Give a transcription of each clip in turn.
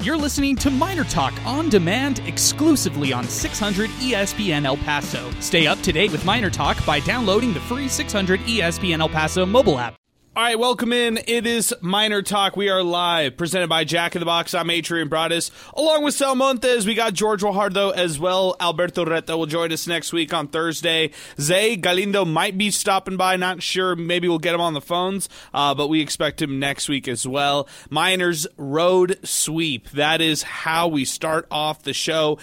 You're listening to Miner Talk on demand exclusively on 600 ESPN El Paso. Stay up to date with Miner Talk by downloading the free 600 ESPN El Paso mobile app. All right, welcome in. It is Miner Talk. We are live, presented by Jack in the Box. I'm Adrian Broadus, along with Sal Montes. We got George Guajardo as well. Alberto Reta will join us next week on Thursday. Zay Galindo might be stopping by, not sure. Maybe we'll get him on the phones, but we expect him next week as well. Miners road sweep. That is how we start off the show.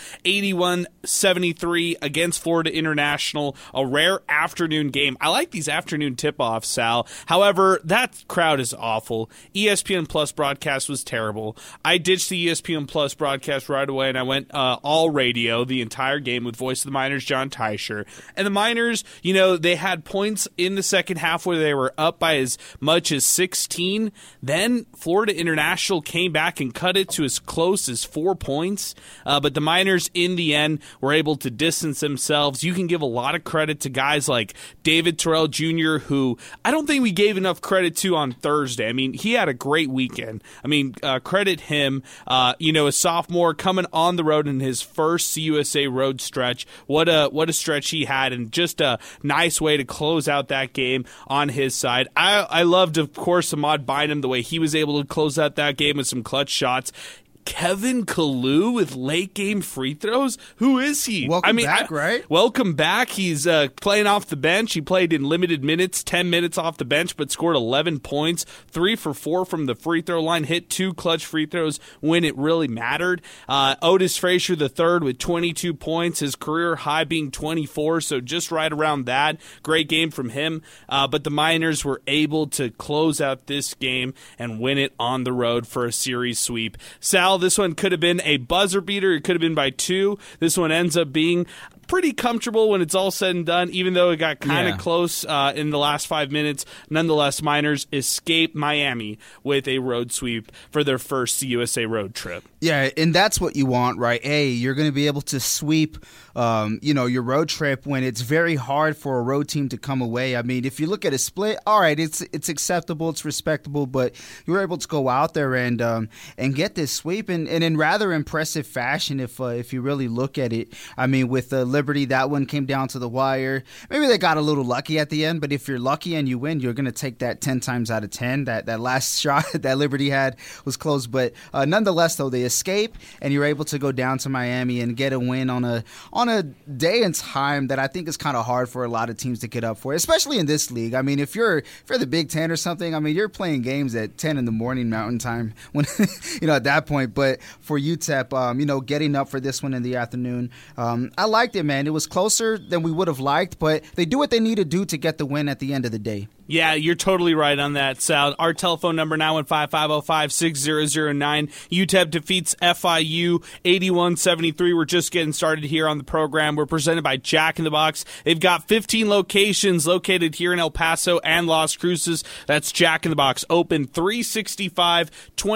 81-73 against Florida International, a rare afternoon game. I like these afternoon tip-offs, Sal. However, that crowd is awful. ESPN Plus broadcast was terrible. I ditched the ESPN Plus broadcast right away, and I went all radio the entire game with voice of the Miners, John Teicher. And the Miners, you know, they had points in the second half where they were up by as much as 16. Then Florida International came back and cut it to as close as 4 points. But the Miners, in the end, were able to distance themselves. You can give a lot of credit to guys like David Terrell Jr., who I don't think we gave enough credit to on Thursday. I mean, he had a great weekend. I mean, credit him. A sophomore coming on the road in his first CUSA road stretch. What a stretch he had, and just a nice way to close out that game on his side. I loved, of course, Ahmad Bynum, the way he was able to close out that game with some clutch shots. Kevin Kalu with late-game free throws? Who is he? Welcome back, right? Welcome back. He's playing off the bench. He played in limited minutes, 10 minutes off the bench, but scored 11 points, 3 for 4 from the free throw line, hit 2 clutch free throws when it really mattered. Otis Frazier III with 22 points, his career high being 24, so just right around that. Great game from him, but the Miners were able to close out this game and win it on the road for a series sweep. Sal, this one could have been a buzzer beater. It could have been by 2. This one ends up being pretty comfortable when it's all said and done, even though it got kind of close in the last 5 minutes. Nonetheless, Miners escape Miami with a road sweep for their first CUSA road trip. Yeah, and that's what you want, right? Hey, you're going to be able to sweep your road trip when it's very hard for a road team to come away. I mean, if you look at a split, all right, it's acceptable, it's respectable, but you were able to go out there and get this sweep and in rather impressive fashion if you really look at it. I mean, with Liberty, that one came down to the wire. Maybe they got a little lucky at the end, but if you're lucky and you win, you're going to take that 10 times out of 10. That last shot that Liberty had was close, but nonetheless, though, they escape, and you're able to go down to Miami and get a win on a day and time that I think is kind of hard for a lot of teams to get up for, especially in this league. I mean, if you're the Big Ten or something, I mean, you're playing games at 10 in the morning Mountain Time when at that point. But for UTEP, getting up for this one in the afternoon, I liked it, man. It was closer than we would have liked, but they do what they need to do to get the win at the end of the day. Yeah, you're totally right on that, Sal. Our telephone number now at 55505-6009. UTEP defeats FIU 81-73. We're just getting started here on the program. We're presented by Jack in the Box. They've got 15 locations located here in El Paso and Las Cruces. That's Jack in the Box. Open 365,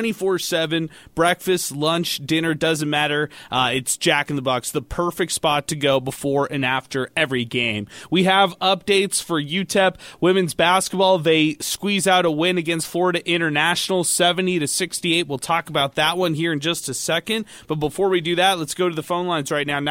24/7. Breakfast, lunch, dinner, doesn't matter. It's Jack in the Box, the perfect spot to go before and after every game. We have updates for UTEP women's basketball. They squeeze out a win against Florida International, 70-68. We'll talk about that one here in just a second. But before we do that, let's go to the phone lines right now,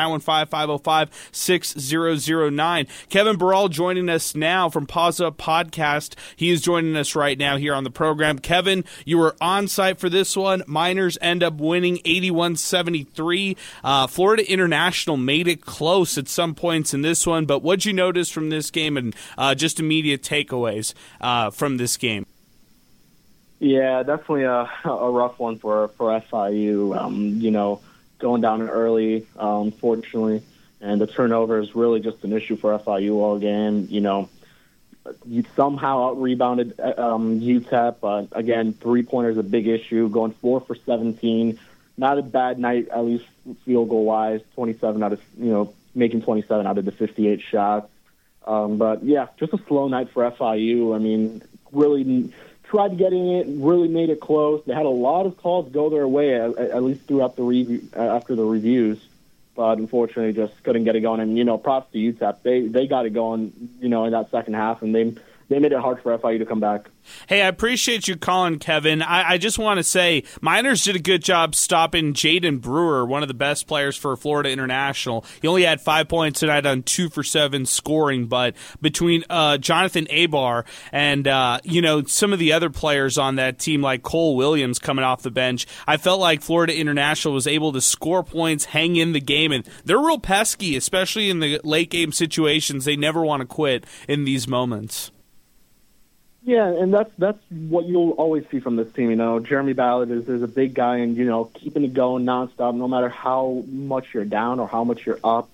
915-505-6009. Kevin Burrell joining us now from Pause Up Podcast. He is joining us right now here on the program. Kevin, you were on site for this one. Miners end up winning 81-73. Florida International made it close at some points in this one, but what'd you notice from this game and just immediate takeaways from this game? Yeah, definitely a rough one for FIU. Going down early, unfortunately, and the turnover is really just an issue for FIU all game. You somehow out-rebounded UTEP. Again, three-pointer is a big issue, going 4 for 17. Not a bad night, at least field goal-wise, making 27 out of the 58 shots. But, yeah, just a slow night for FIU. I mean, really tried getting it, really made it close. They had a lot of calls go their way, at least throughout after the reviews. But unfortunately, just couldn't get it going. And, props to UTEP. They got it going, in that second half, and they they made it hard for FIU to come back. Hey, I appreciate you calling, Kevin. I just want to say Miners did a good job stopping Jaden Brewer, one of the best players for Florida International. He only had 5 points tonight on 2 for 7 scoring, but between Jonathan Abar and some of the other players on that team like Cole Williams coming off the bench, I felt like Florida International was able to score points, hang in the game, and they're real pesky, especially in the late game situations. They never want to quit in these moments. Yeah, and that's what you'll always see from this team. Jeremy Ballard is a big guy, and keeping it going nonstop, no matter how much you're down or how much you're up.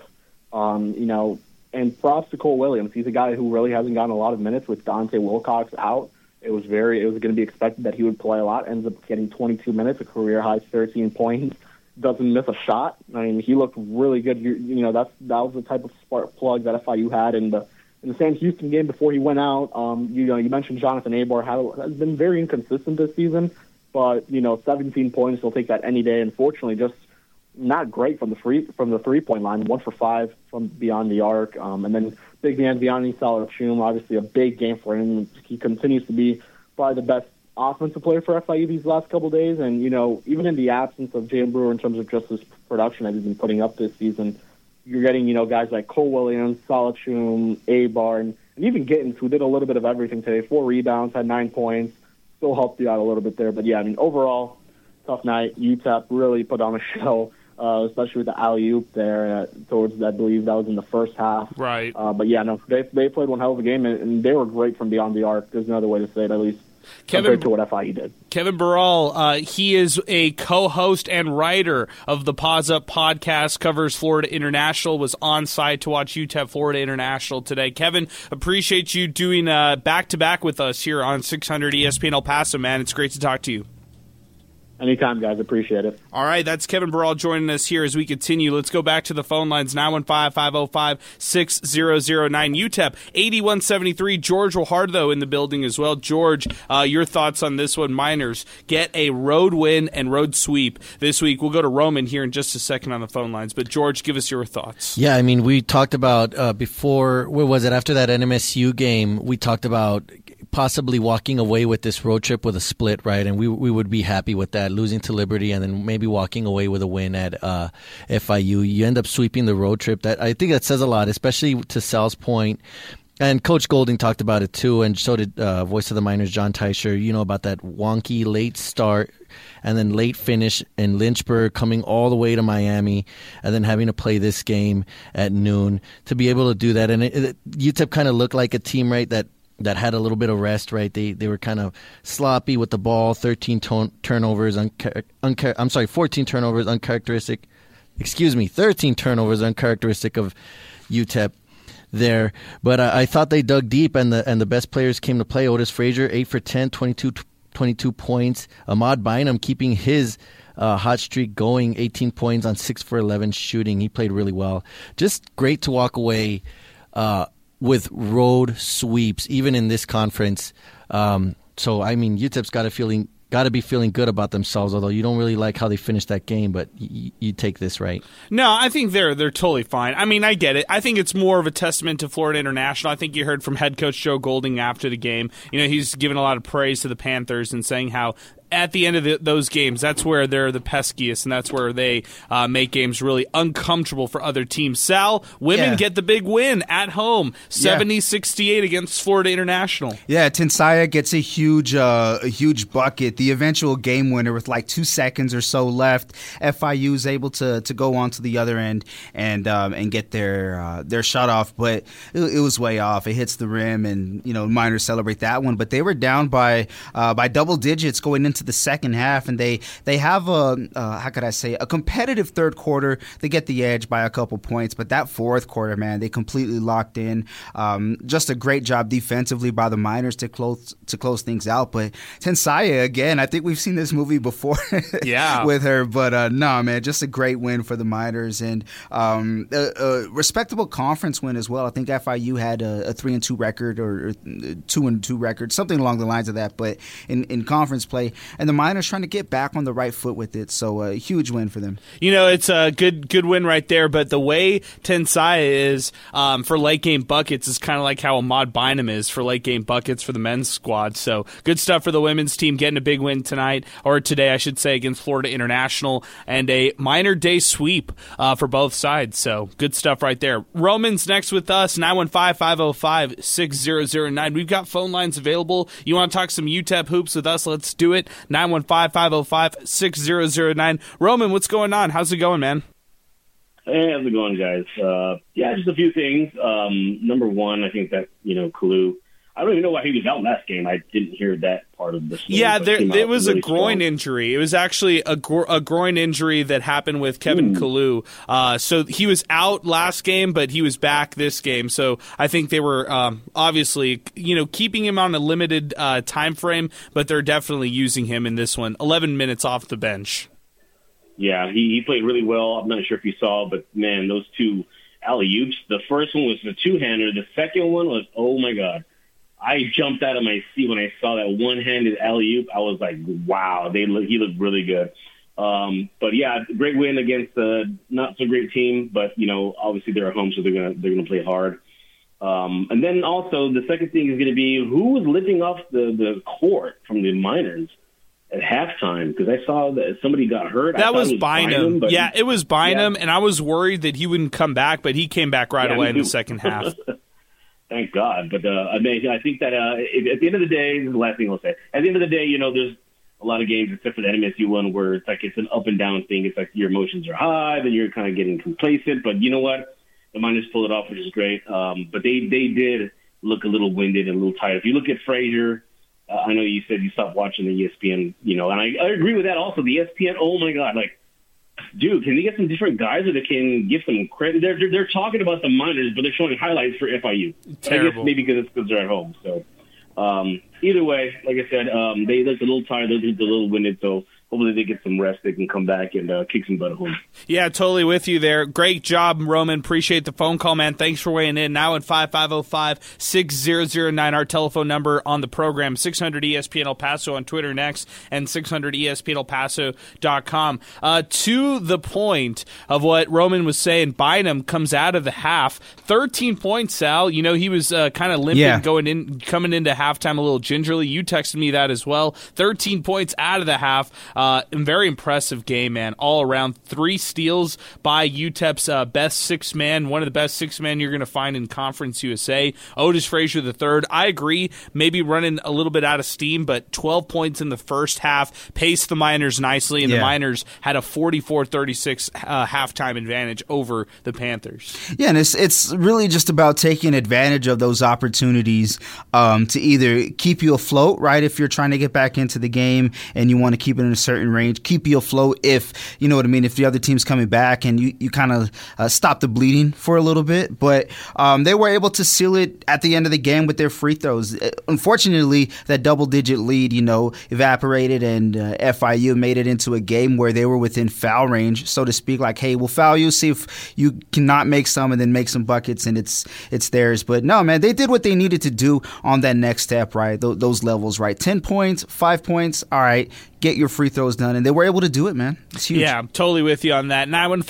And props to Cole Williams. He's a guy who really hasn't gotten a lot of minutes with Dante Wilcox out. It was going to be expected that he would play a lot. Ends up getting 22 minutes, a career high 13 points. Doesn't miss a shot. I mean, he looked really good. That was the type of spark plug that FIU had in the Sam Houston game before he went out. You mentioned Jonathan Abar has been very inconsistent this season, but 17 points, he'll take that any day. Unfortunately, just not great from the 3-point line. 1 for 5 from beyond the arc, and then big man Vianney Salachum, obviously a big game for him. He continues to be probably the best offensive player for FIU these last couple of days, and even in the absence of Jalen Brewer in terms of just his production that he's been putting up this season. You're getting, guys like Cole Williams, Salachum, Abar, and even Gittins, who did a little bit of everything today. 4 rebounds, had 9 points, still helped you out a little bit there. But, yeah, I mean, overall, tough night. UTEP really put on a show, especially with the alley-oop there towards, I believe, that was in the first half. Right. But, yeah, no, they played one hell of a game, and they were great from beyond the arc. There's no other way to say it, at least. Compared to what FIU did. Kevin Burrell, he is a co-host and writer of the Pause Up podcast, covers Florida International, was on site to watch UTEP Florida International today. Kevin, appreciate you doing back-to-back with us here on 600 ESPN El Paso, man. It's great to talk to you. Anytime, guys. Appreciate it. All right, that's Kevin Burrell joining us here as we continue. Let's go back to the phone lines, 915-505-6009. UTEP, 8173. George Guajardo in the building as well. George, your thoughts on this one. Miners get a road win and road sweep this week. We'll go to Roman here in just a second on the phone lines. But, George, give us your thoughts. Yeah, I mean, we talked about before, where was it, after that NMSU game, we talked about possibly walking away with this road trip with a split, right? And we would be happy with that, losing to Liberty and then maybe walking away with a win at FIU. You end up sweeping the road trip. That I think that says a lot, especially to Sal's point. And Coach Golding talked about it too, and so did Voice of the Miners, John Teicher, about that wonky late start and then late finish in Lynchburg, coming all the way to Miami, and then having to play this game at noon to be able to do that. And UTEP kind of looked like a team, right, that had a little bit of rest, right? They were kind of sloppy with the ball, 14 turnovers, 14 turnovers uncharacteristic. 13 turnovers uncharacteristic of UTEP there. But I thought they dug deep, and the best players came to play. Otis Frazier, 8 for 10, 22 points. Ahmad Bynum keeping his hot streak going, 18 points on 6 for 11 shooting. He played really well. Just great to walk away with road sweeps, even in this conference. So, I mean, UTEP's got to be feeling good about themselves, although you don't really like how they finished that game, but you take this, right? No, I think they're totally fine. I mean, I get it. I think it's more of a testament to Florida International. I think you heard from head coach Joe Golding after the game. He's given a lot of praise to the Panthers and saying how at the end of those games, that's where they're the peskiest, and that's where they make games really uncomfortable for other teams. Sal, women get the big win at home, 70-68 against Florida International. Yeah, Tensaya gets a huge bucket. The eventual game winner with like 2 seconds or so left. FIU is able to go on to the other end and get their shot off, but it was way off. It hits the rim, and Miners celebrate that one. But they were down by double digits going into the second half, and they have a competitive third quarter. They get the edge by a couple points, but that fourth quarter, man, they completely locked in. Just a great job defensively by the Miners to close things out. But Tensaya, again, I think we've seen this movie before with her, but no, man, just a great win for the Miners, and a respectable conference win as well. I think FIU had a 3-2 record or 2-2 record, something along the lines of that, but in conference play, and the Miners trying to get back on the right foot with it. So a huge win for them. It's a good win right there. But the way Tensai is for late game buckets is kind of like how Ahmad Bynum is for late game buckets for the men's squad. So good stuff for the women's team getting a big win tonight, or today I should say, against Florida International, and a Miner Day sweep for both sides. So good stuff right there. Roman's next with us, 915-505-6009. We've got phone lines available. You want to talk some UTEP hoops with us? Let's do it. 915-505-6009. Roman, what's going on? How's it going, man? Hey, how's it going, guys? Just a few things. Number one, I think that, Kalu, I don't even know why he was out last game. I didn't hear that part of the story. Yeah, there was really a groin strong injury. It was actually a groin injury that happened with Kevin Kalu. So he was out last game, but he was back this game. So I think they were obviously, keeping him on a limited time frame, but they're definitely using him in this one. 11 minutes off the bench. Yeah, he played really well. I'm not sure if you saw, but, man, those two alley-oops. The first one was the two-hander. The second one was, oh, my God. I jumped out of my seat when I saw that one-handed alley-oop. I was like, wow, he looked really good. But, yeah, great win against a not-so-great team. But, obviously they're at home, so they're gonna play hard. And then also the second thing is going to be who was lifting off the court from the Miners at halftime, because I saw that somebody got hurt. That was Bynum. Yeah, it was Bynum, and I was worried that he wouldn't come back, but he came back right away in the second half. Thank God. But I think that at the end of the day, this is the last thing I'll say. At the end of the day, there's a lot of games, except for the NMSU one, where it's an up and down thing. It's like your emotions are high, then you're kind of getting complacent. But you know what? The Miners pulled it off, which is great. But they did look a little winded and a little tired. If you look at Frazier, I know you said you stopped watching the ESPN, and I agree with that also. The ESPN, oh my God, dude, can they get some different guys that can give some credit? They're talking about the Miners, but they're showing highlights for FIU. Terrible. I guess maybe because they're at home. So either way, like I said, they look a little tired, they look a little winded, so hopefully they get some rest. They can come back and kick some butt at home. Yeah, totally with you there. Great job, Roman. Appreciate the phone call, man. Thanks for weighing in. Now at 550-6009, our telephone number on the program, 600-ESPN El Paso on Twitter next, and 600ESPNElPaso.com. To the point of what Roman was saying, Bynum comes out of the half, 13 points, Sal. He was kind of limping coming into halftime a little gingerly. You texted me that as well. 13 points out of the half. Very impressive game, man, all around. 3 steals by UTEP's best six man, one of the best six men you're going to find in Conference USA, Otis Frazier III. I agree, maybe running a little bit out of steam, but 12 points in the first half, paced the Miners nicely, and the Miners had a 44-36 halftime advantage over the Panthers. Yeah, and it's really just about taking advantage of those opportunities to either keep you afloat, right, if you're trying to get back into the game and you want to keep it in a certain range, keep you afloat if, you know what I mean, if the other team's coming back and you kind of stop the bleeding for a little bit. But they were able to seal it at the end of the game with their free throws. Unfortunately, that double-digit lead, evaporated, and FIU made it into a game where they were within foul range, so to speak, like, hey, we'll foul you, see if you cannot make some and then make some buckets, and it's theirs. But no, man, they did what they needed to do on that next step, right, those levels, right, 10 points, 5 points, all right, get your free throws done, and they were able to do it, man. It's huge. Yeah, I'm totally with you on that.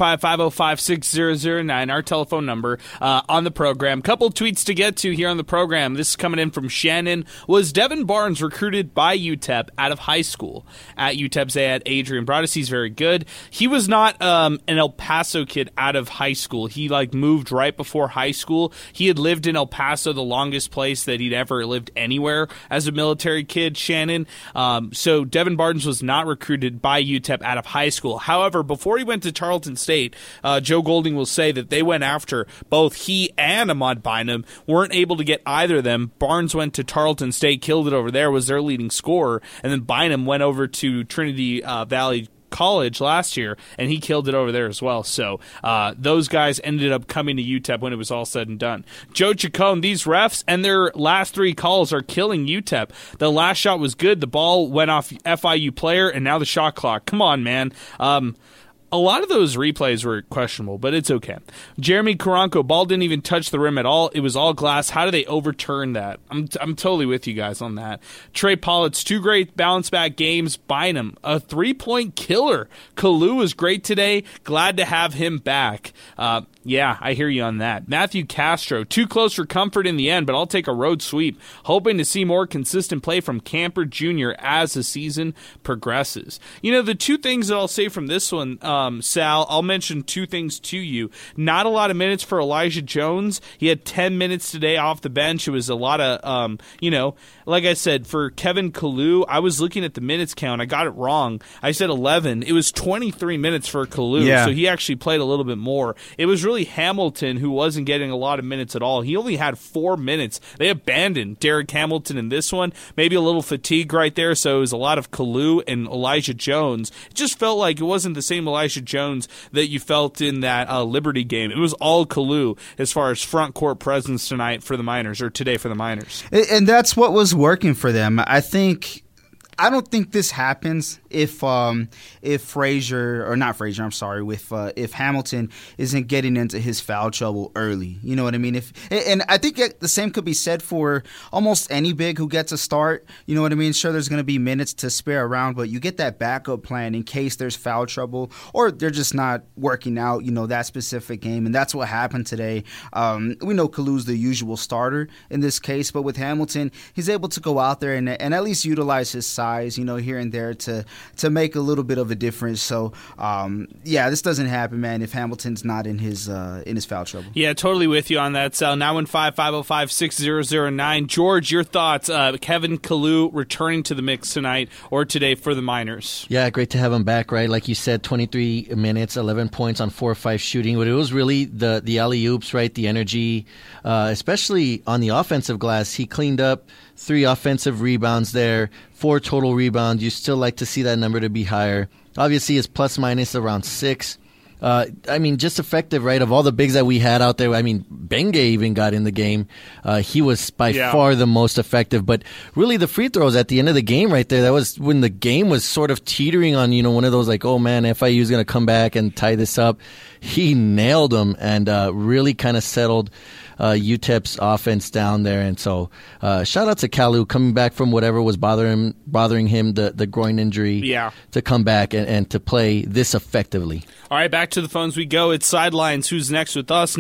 915-505-6009, our telephone number on the program. Couple tweets to get to here on the program. This is coming in from Shannon. Was Devin Barnes recruited by UTEP out of high school? At UTEP's at Adrian Broadus, he's very good. He was not an El Paso kid out of high school. He moved right before high school. He had lived in El Paso, the longest place that he'd ever lived anywhere as a military kid, Shannon. So Devin Barnes was not recruited by UTEP out of high school. However, before he went to Tarleton State, Joe Golding will say that they went after both he and Ahmad Bynum, weren't able to get either of them. Barnes went to Tarleton State, killed it over there, was their leading scorer, and then Bynum went over to Trinity Valley College last year, and he killed it over there as well. So those guys ended up coming to UTEP when it was all said and done. Joe Chacon, these refs and their last 3 calls are killing UTEP. The last shot was good. The ball went off FIU player, and now the shot clock. Come on, man. A lot of those replays were questionable, but it's okay. Jeremy Karanko, ball didn't even touch the rim at all. It was all glass. How do they overturn that? I'm totally with you guys on that. Trey Pollitt's 2 great bounce-back games. Bynum, a 3-point killer. Kalu was great today. Glad to have him back. Yeah, I hear you on that. Matthew Castro, too close for comfort in the end, but I'll take a road sweep. Hoping to see more consistent play from Camper Jr. as the season progresses. The 2 things that I'll say from this one, Sal, I'll mention 2 things to you. Not a lot of minutes for Elijah Jones. He had 10 minutes today off the bench. It was a lot of, like I said, for Kevin Kalu, I was looking at the minutes count. I got it wrong. I said 11. It was 23 minutes for Kalu, so he actually played a little bit more. It was really Hamilton who wasn't getting a lot of minutes at all. He only had 4 minutes. They abandoned Derek Hamilton in this one. Maybe a little fatigue right there, so it was a lot of Kalu and Elijah Jones. It just felt like it wasn't the same Elijah Jones that you felt in that Liberty game. It was all Kalu as far as front court presence tonight for the Miners, or today for the Miners. And that's what was working for them. I don't think this happens if Frazier, or not Frazier, I'm sorry, if Hamilton isn't getting into his foul trouble early. You know what I mean? And I think the same could be said for almost any big who gets a start. You know what I mean? Sure, there's going to be minutes to spare around, but you get that backup plan in case there's foul trouble or they're just not working out, that specific game. And that's what happened today. We know Kalu's the usual starter in this case, but with Hamilton, he's able to go out there and at least utilize his size, here and there to make a little bit of a difference. So, this doesn't happen, man, if Hamilton's not in his foul trouble. Yeah, totally with you on that, Sal. 915-505-6009. George, your thoughts? Kevin Kalu returning to the mix tonight or today for the Miners? Yeah, great to have him back, right? Like you said, 23 minutes, 11 points on 4 or 5 shooting. But it was really the alley-oops, right? The energy, especially on the offensive glass. He cleaned up 3 offensive rebounds there, 4 total rebounds. You still like to see that number to be higher. Obviously, it's plus-minus around 6. Just effective, right? Of all the bigs that we had out there, Benge even got in the game. He was by far the most effective. But really, the free throws at the end of the game right there, that was when the game was sort of teetering on, one of those like, oh, man, FIU is going to come back and tie this up. He nailed them and really kind of settled UTEP's offense down there. And so shout out to Kalu coming back from whatever was bothering him, the groin injury, to come back and to play this effectively. All right, back to the phones we go. It's Sidelines. Who's next with us?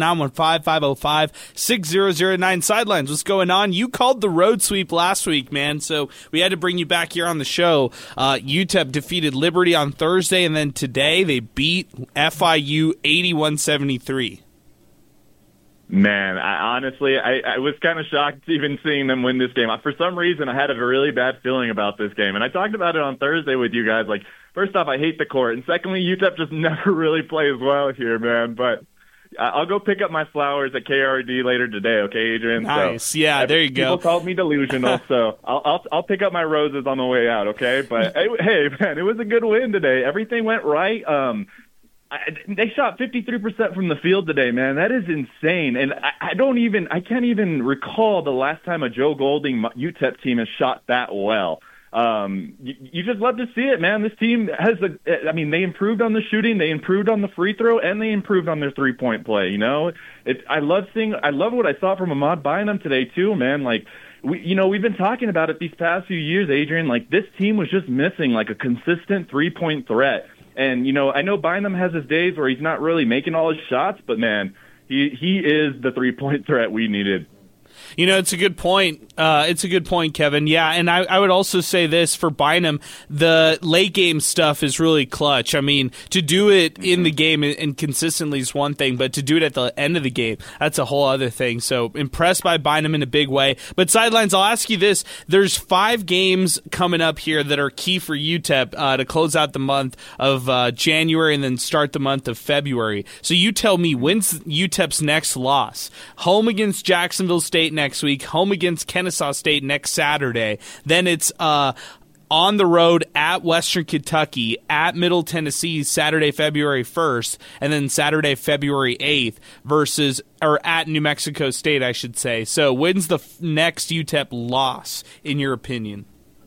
915-505-6009. Sidelines, what's going on? You called the road sweep last week, man, so we had to bring you back here on the show. UTEP defeated Liberty on Thursday, and then today they beat FIU 81-73. Man, I honestly was kind of shocked even seeing them win this game. For some reason, I had a really bad feeling about this game, and I talked about it on Thursday with you guys. Like, first off, I hate the court, and secondly, UTEP just never really plays well here, man. But I'll go pick up my flowers at KRD later today, okay, Adrian? Nice, so, yeah, there you go. People called me delusional, so I'll pick up my roses on the way out, okay? But hey, man, it was a good win today. Everything went right. They shot 53% from the field today, man. That is insane. And I can't even recall the last time a Joe Golding UTEP team has shot that well. You just love to see it, man. This team they improved on the shooting, they improved on the free throw, and they improved on their 3-point play. I love what I saw from Ahmad Bynum today too, man. Like, we've been talking about it these past few years, Adrian. Like, this team was just missing like a consistent 3-point threat. And, I know Bynum has his days where he's not really making all his shots, but, man, he is the 3-point threat we needed. It's a good point. It's a good point, Kevin. Yeah, and I would also say this for Bynum, the late game stuff is really clutch. To do it in the game and consistently is one thing, but to do it at the end of the game, that's a whole other thing. So impressed by Bynum in a big way. But Sidelines, I'll ask you this. There's 5 games coming up here that are key for UTEP to close out the month of January and then start the month of February. So you tell me, when's UTEP's next loss? Home against Jacksonville State next week, home against Kennesaw State next Saturday. Then it's on the road at Western Kentucky, at Middle Tennessee Saturday, February 1st, and then Saturday, February 8th at New Mexico State, I should say. So when's the next UTEP loss, in your opinion?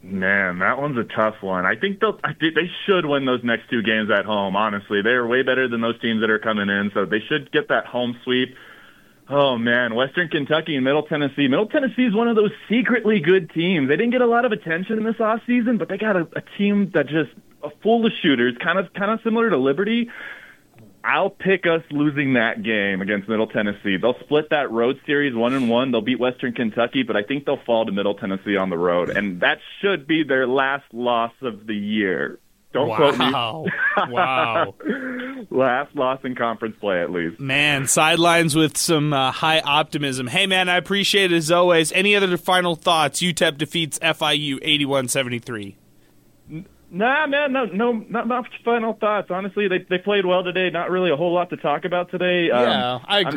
Man, that one's a tough one. I think they should win those next 2 games at home, honestly. They're way better than those teams that are coming in, so they should get that home sweep. Oh, man, Western Kentucky and Middle Tennessee. Middle Tennessee is one of those secretly good teams. They didn't get a lot of attention in this offseason, but they got a team that just full of shooters, kind of similar to Liberty. I'll pick us losing that game against Middle Tennessee. They'll split that road series 1-1. They'll beat Western Kentucky, but I think they'll fall to Middle Tennessee on the road, and that should be their last loss of the year. Don't quote me. Wow. Last loss in conference play, at least. Man, sidelines with some high optimism. Hey, man, I appreciate it as always. Any other final thoughts? UTEP defeats FIU 81-73. Nah, man, no, not much final thoughts. Honestly, they played well today. Not really a whole lot to talk about today. Yeah, I agree.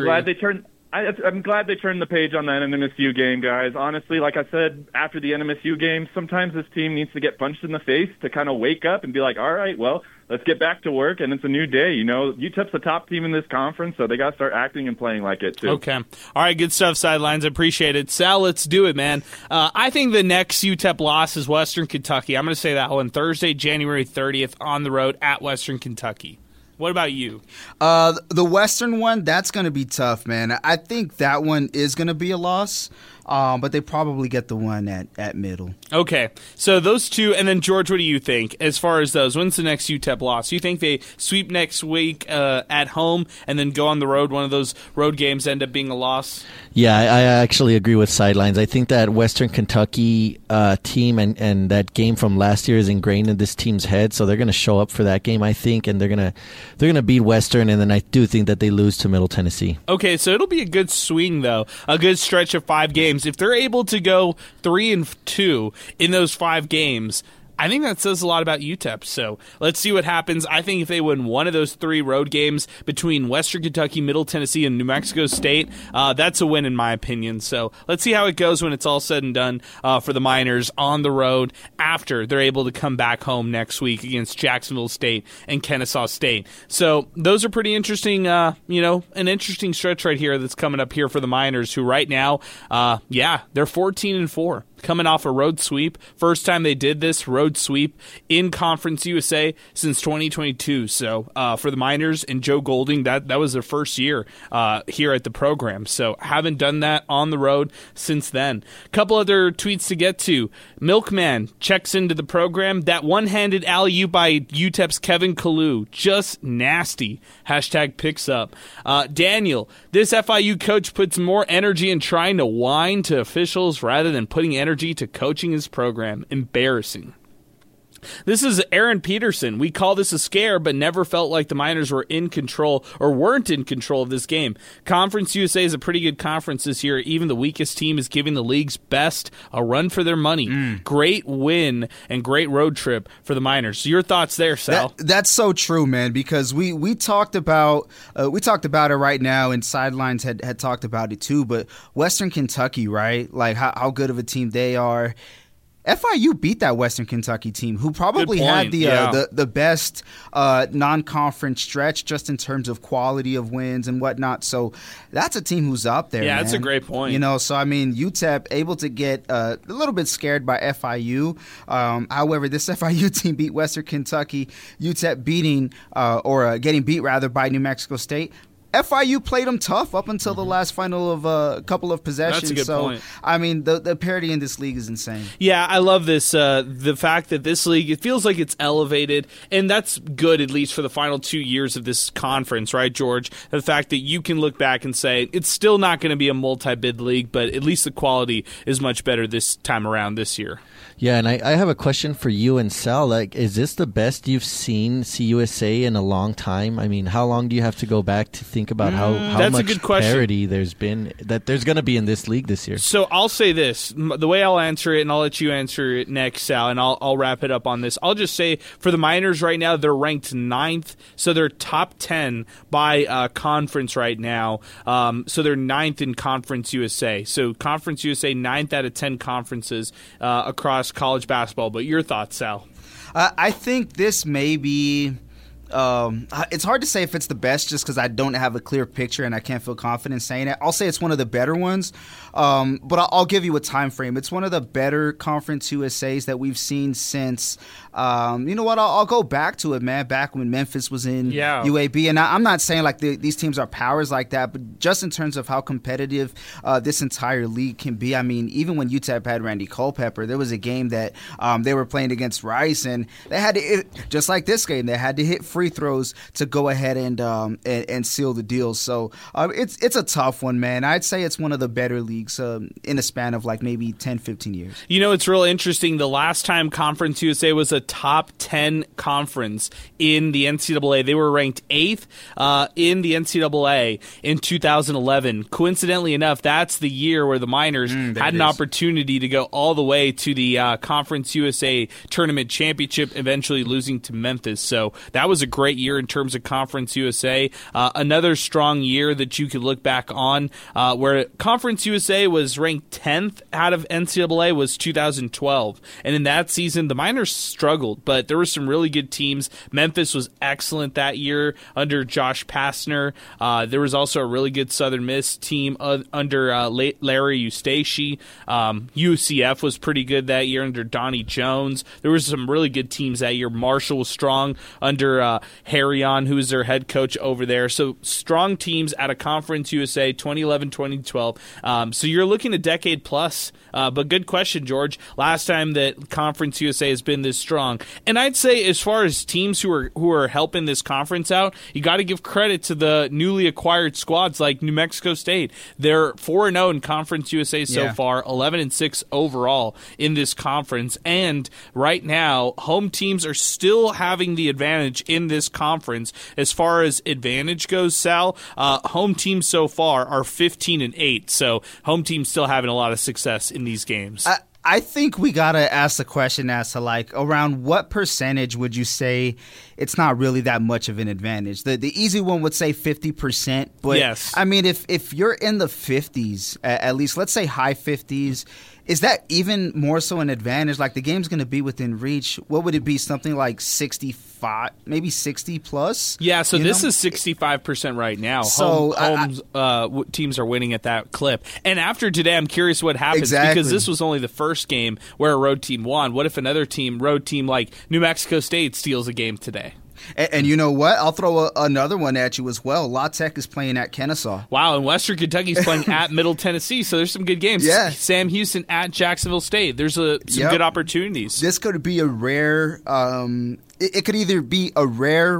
I'm glad they turned the page on that NMSU game, guys. Honestly, like I said, after the NMSU game, sometimes this team needs to get punched in the face to kind of wake up and be like, all right, well, let's get back to work, and it's a new day. You know, UTEP's the top team in this conference, so they got to start acting and playing like it, too. Okay. All right, good stuff, Sidelines. I appreciate it. Sal, let's do it, man. I think the next UTEP loss is Western Kentucky. I'm going to say that one Thursday, January 30th, on the road at Western Kentucky. What about you? The Western one, that's going to be tough, man. I think that one is going to be a loss, but they probably get the one at Middle. Okay, so those two, and then George, what do you think as far as those? When's the next UTEP loss? Do you think they sweep next week at home and then go on the road? One of those road games end up being a loss? Yeah, I actually agree with Sidelines. I think that Western Kentucky team and that game from last year is ingrained in this team's head, so they're going to show up for that game, I think, and they're going to beat Western, and then I do think that they lose to Middle Tennessee. Okay, so it'll be a good swing, though, a good stretch of 5 games. If they're able to go 3-2 in those 5 games, I think that says a lot about UTEP. So let's see what happens. I think if they win one of those 3 road games between Western Kentucky, Middle Tennessee, and New Mexico State, that's a win in my opinion. So let's see how it goes when it's all said and done for the Miners on the road after they're able to come back home next week against Jacksonville State and Kennesaw State. So those are pretty interesting, an interesting stretch right here that's coming up here for the Miners, who right now, they're 14-4. Coming off a road sweep. First time they did this road sweep in Conference USA since 2022. So for the Miners and Joe Golding, that was their first year here at the program. So haven't done that on the road since then. Couple other tweets to get to. Milkman checks into the program. That one-handed alley-oop by UTEP's Kevin Kalu. Just nasty. Hashtag picks up. Daniel, this FIU coach puts more energy in trying to whine to officials rather than putting energy to coaching his program. Embarrassing. This is Aaron Peterson. We call this a scare, but never felt like the Miners were in control or weren't in control of this game. Conference USA is a pretty good conference this year. Even the weakest team is giving the league's best a run for their money. Great win and great road trip for the Miners. So your thoughts there, Sal? That's so true, man, because we talked about it right now, and Sidelines had talked about it too, but Western Kentucky, right? Like how good of a team they are. FIU beat that Western Kentucky team, who probably had the best non-conference stretch just in terms of quality of wins and whatnot. So that's a team who's up there. Yeah, man. That's a great point. So I mean, UTEP able to get a little bit scared by FIU. However, this FIU team beat Western Kentucky. UTEP getting beat rather by New Mexico State. FIU played them tough up until the last final of a couple of possessions. That's a good point. I mean, the parity in this league is insane. Yeah, I love this. The fact that this league, it feels like it's elevated, and that's good at least for the final 2 years of this conference, right, George? The fact that you can look back and say it's still not going to be a multi-bid league, but at least the quality is much better this time around this year. Yeah, and I have a question for you and Sal. Like, is this the best you've seen CUSA in a long time? I mean, how long do you have to go back to think about how much parity there's been, that there's going to be in this league this year? So I'll say this. The way I'll answer it, and I'll let you answer it next, Sal, and I'll wrap it up on this. I'll just say for the Miners right now, they're ranked 9th, so they're top 10 by conference right now. So they're 9th in Conference USA. So Conference USA, 9th out of 10 conferences across college basketball. But your thoughts, Sal? I think this may be It's hard to say if it's the best just because I don't have a clear picture and I can't feel confident saying it. I'll say it's one of the better ones, but I'll give you a time frame. It's one of the better Conference USAs that we've seen since, you know what, I'll go back to it, man, back when Memphis was in UAB. And I'm not saying like these teams are powers like that, but just in terms of how competitive this entire league can be. I mean, even when UTEP had Randy Culpepper, there was a game that they were playing against Rice, and they had to, just like this game, they had to hit free throws to go ahead and seal the deal. So it's a tough one, man. I'd say it's one of the better leagues in a span of like maybe 10, 15 years. You know, it's real interesting. The last time Conference USA was a top 10 conference in the NCAA, they were ranked 8th in the NCAA in 2011. Coincidentally enough, that's the year where the Miners had an opportunity to go all the way to the Conference USA Tournament Championship, eventually losing to Memphis. So that was a great year in terms of Conference USA. Another strong year that you could look back on where Conference USA was ranked 10th out of NCAA was 2012. And in that season, the Miners struggled, but there were some really good teams. Memphis was excellent that year under Josh Pastner. There was also a really good Southern Miss team under Larry Eustace. UCF was pretty good that year under Donnie Jones. There were some really good teams that year. Marshall was strong under Harry-On, who was their head coach over there. So strong teams out of Conference USA 2011, 2012. So you're looking a decade plus. But good question, George. Last time that Conference USA has been this strong. And I'd say as far as teams who are helping this conference out, you got to give credit to the newly acquired squads like New Mexico State. They're 4-0 in Conference USA so far, 11-6 overall in this conference. And right now, home teams are still having the advantage in this conference. As far as advantage goes, Sal, home teams so far are 15-8. So home teams still having a lot of success in these games. I think we got to ask the question as to, like, around what percentage would you say it's not really that much of an advantage? The easy one would say 50%. But, yes. I mean, if you're in the 50s, at least, let's say high 50s, is that even more so an advantage? Like, the game's going to be within reach. What would it be? Something like 65, maybe 60 plus? Yeah, so this is 65% right now. So teams are winning at that clip. And after today, I'm curious what happens. Exactly. Because this was only the first game where a road team won. What if another road team like New Mexico State steals a game today? And you know what? I'll throw another one at you as well. La Tech is playing at Kennesaw. Wow, and Western Kentucky's playing at Middle Tennessee, so there's some good games. Yeah. Sam Houston at Jacksonville State. There's some good opportunities. This could be a rare it could either be a rare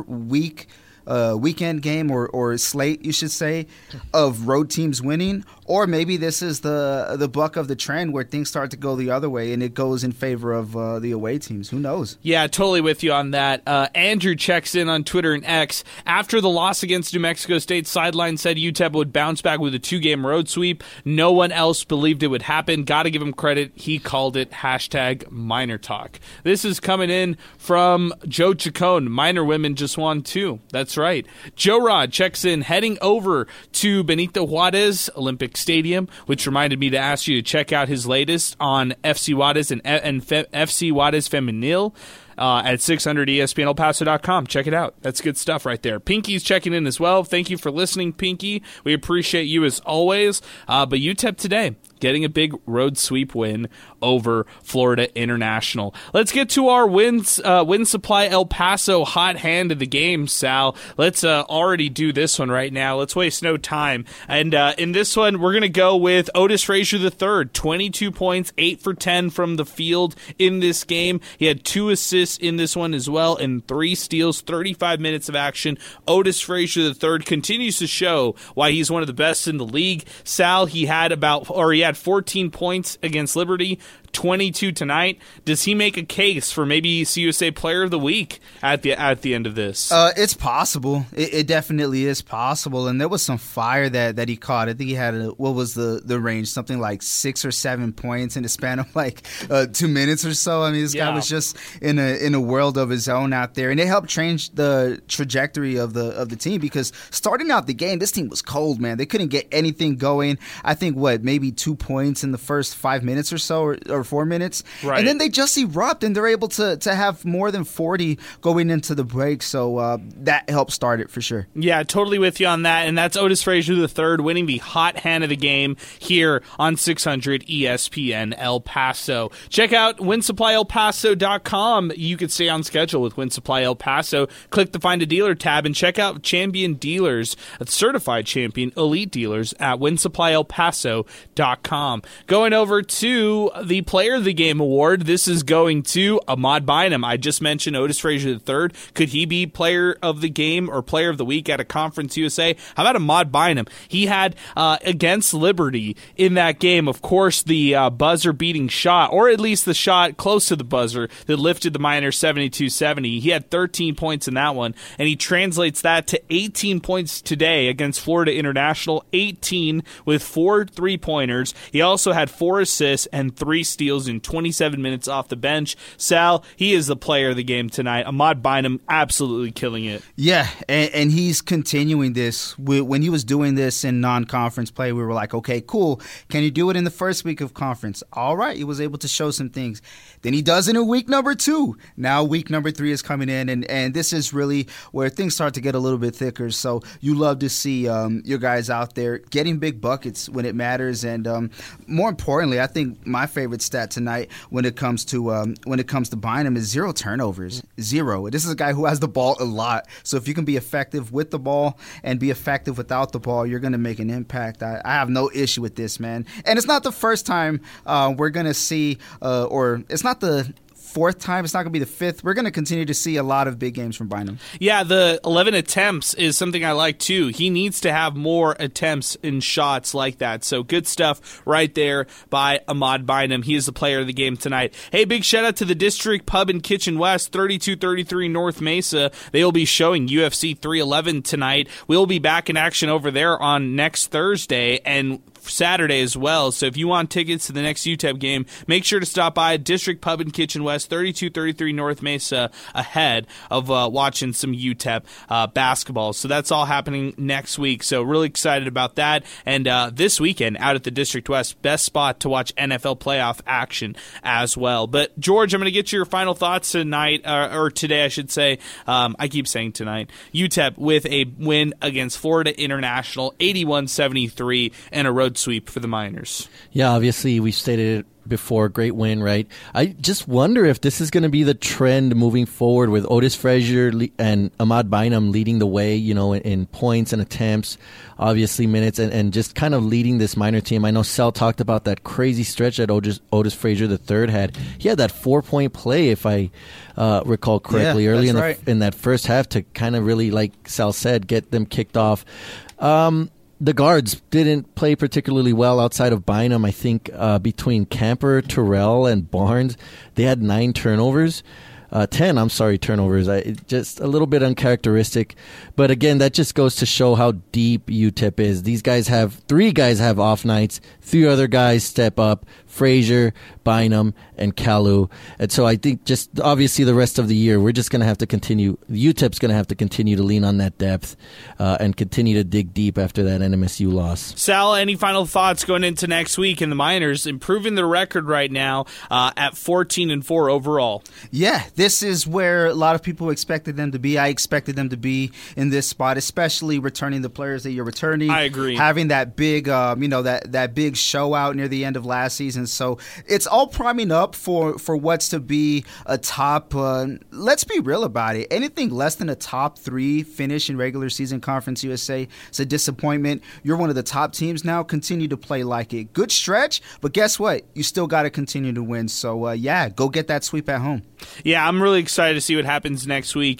weekend game or slate, you should say, of road teams winning, or maybe this is the buck of the trend where things start to go the other way and it goes in favor of the away teams. Who knows? Yeah, totally with you on that. Andrew checks in on Twitter and X. After the loss against New Mexico State, Sideline said UTEP would bounce back with a 2-game road sweep. No one else believed it would happen. Got to give him credit. He called it #Miner Talk. This is coming in from Joe Chacon. Miner women just won too. That's right. Joe Rod checks in, heading over to Benito Juarez Olympic Stadium, which reminded me to ask you to check out his latest on FC Juarez and FC Juarez Femenil at 600ESPNElPaso.com. Check it out. That's good stuff right there. Pinky's checking in as well. Thank you for listening, Pinky. We appreciate you as always. But UTEP today, getting a big road sweep win over Florida International. Let's get to our Win Supply El Paso hot hand of the game, Sal. Let's already do this one right now. Let's waste no time. And in this one, we're going to go with Otis Frazier III. 22 points, 8 for 10 from the field in this game. He had 2 assists in this one as well and 3 steals, 35 minutes of action. Otis Frazier III continues to show why he's one of the best in the league. Sal, he had 14 points against Liberty, 22 tonight. Does he make a case for maybe CUSA Player of the Week at the end of this? It's possible. It definitely is possible. And there was some fire that he caught. I think he had what was the range? Something like 6 or 7 points in the span of like 2 minutes or so. I mean, this guy was just in a world of his own out there, and it helped change the trajectory of the team because starting out the game, this team was cold, man. They couldn't get anything going. I think maybe 2 points in the first 5 minutes or so, or 4 minutes. Right. And then they just erupt, and they're able to have more than 40 going into the break. So that helped start it for sure. Yeah, totally with you on that. And that's Otis Frazier III winning the hot hand of the game here on 600 ESPN El Paso. Check out WinSupplyElPaso.com. You can stay on schedule with Win Supply El Paso. Click the Find a Dealer tab and check out Champion Dealers, certified champion elite dealers at WinSupplyElPaso.com. Going over to the Player of the Game award, this is going to Ahmad Bynum. I just mentioned Otis Frazier III. Could he be Player of the Game or Player of the Week at a Conference USA? How about Ahmad Bynum? He had against Liberty in that game, of course, the buzzer-beating shot, or at least the shot close to the buzzer that lifted the Miners 72-70. He had 13 points in that one, and he translates that to 18 points today against Florida International, 18 with 4 3-pointers. He also had 4 assists and 3 steals in 27 minutes off the bench. Sal, he is the player of the game tonight. Ahmad Bynum absolutely killing it. Yeah, and he's continuing this. When he was doing this in non-conference play, we were like, okay, cool. Can you do it in the first week of conference? All right, he was able to show some things. Then he does it in week number 2. Now week number 3 is coming in, and this is really where things start to get a little bit thicker. So you love to see your guys out there getting big buckets when it matters, and more importantly, I think my favorite stat tonight when it comes to Bynum is 0 turnovers. 0. This is a guy who has the ball a lot. So if you can be effective with the ball and be effective without the ball, you're going to make an impact. I have no issue with this, man. And it's not the first time we're going to see, or it's not the 4th time. It's not going to be the 5th. We're going to continue to see a lot of big games from Bynum. Yeah, the 11 attempts is something I like too. He needs to have more attempts in shots like that. So good stuff right there by Ahmad Bynum. He is the player of the game tonight. Hey, big shout out to the District Pub and Kitchen West, 3233 North Mesa. They will be showing UFC 311 tonight. We'll be back in action over there on next Thursday and Saturday as well. So if you want tickets to the next UTEP game, make sure to stop by District Pub and Kitchen West, 3233 North Mesa, ahead of watching some UTEP basketball. So that's all happening next week. So really excited about that. And this weekend out at the District West, best spot to watch NFL playoff action as well. But George, I'm going to get your final thoughts tonight, or today I should say. I keep saying tonight. UTEP with a win against Florida International, 81-73, and a road sweep for the Miners. Yeah, obviously we stated it before, great win, right? I just wonder if this is going to be the trend moving forward with Otis Frazier and Ahmad Bynum leading the way, in points and attempts, obviously minutes, and just kind of leading this Miner team. I know Sal talked about that crazy stretch that Otis Frazier III had. He had that 4-point play, if I recall correctly, early in that first half to kind of really, like Sal said, get them kicked off. The guards didn't play particularly well outside of Bynum. I think between Camper, Terrell, and Barnes, they had 9 turnovers. 10 turnovers. Just a little bit uncharacteristic. But again, that just goes to show how deep UTEP is. These guys have 3 guys have off nights. 3 other guys step up. Frazier, Bynum, and Kalu. And so I think just obviously the rest of the year, we're just going to have to continue. UTEP's going to have to continue to lean on that depth and continue to dig deep after that NMSU loss. Sal, any final thoughts going into next week? And the Miners improving their record right now at 14-4 overall. Yeah, this is where a lot of people expected them to be. I expected them to be in this spot, especially returning the players that you're returning. I agree. Having that big, that big show out near the end of last season. So it's all priming up for what's to be a top, let's be real about it. Anything less than a top 3 finish in regular season Conference USA is a disappointment. You're one of the top teams now. Continue to play like it. Good stretch, but guess what? You still got to continue to win. So, go get that sweep at home. Yeah, I'm really excited to see what happens next week.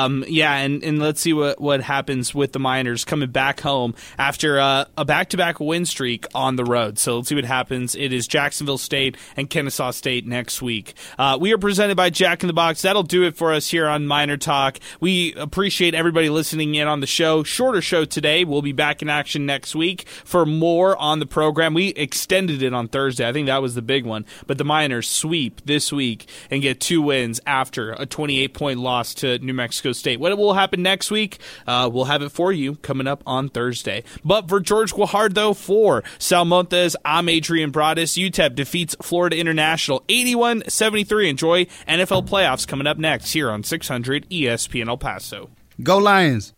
And let's see what happens with the Miners coming back home after a back-to-back win streak on the road. So let's see what happens. It is Jacksonville State and Kennesaw State next week. We are presented by Jack in the Box. That'll do it for us here on Miner Talk. We appreciate everybody listening in on the show. Shorter show today. We'll be back in action next week for more on the program. We extended it on Thursday. I think that was the big one. But the Miners sweep this week and get 2 wins after a 28-point loss to New Mexico State. What will happen next week? We'll have it for you coming up on Thursday. But for George Guajardo, for Sal Montes, I'm Adrian Broadus. UTEP defeats Florida International 81-73. Enjoy NFL playoffs coming up next here on 600 ESPN El Paso. Go Lions!